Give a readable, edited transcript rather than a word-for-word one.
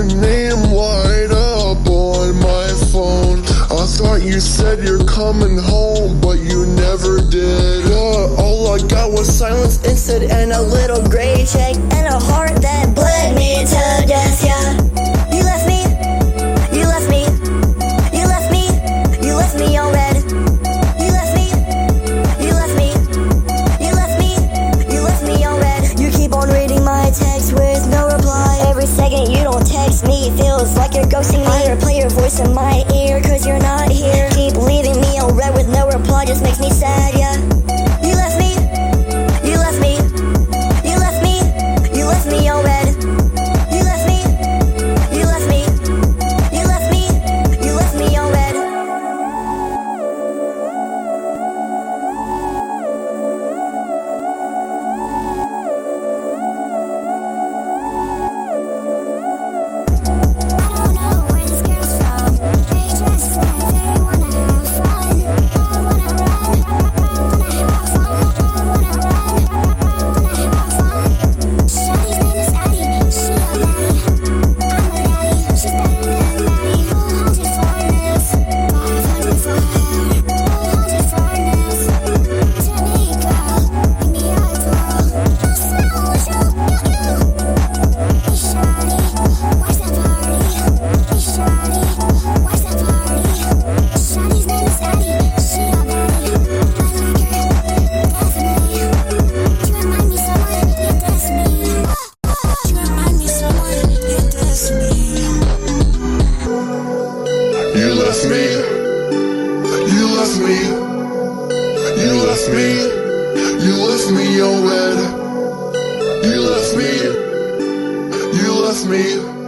your name light up on my phone. I thought you said you're coming home, but you never did. But all I got was silence instead, and a little gray check, and a heart that bled me to death, yeah. You left me, you left me, you left me, you left me on red. You left me, you left me, you left me, you left me on red. You keep on reading my text with no reply. Every second you don't text me feels like you're ghosting me. I replay your voice in my ear cause you're not here. Keep leaving me on red with no reply just makes me sad, yeah. You left me, you left me, you left me, you left me on red. You left me, you left me, you left me, you left me on red. You left me, you left me, you left me, you left me on red. You left me, you left me.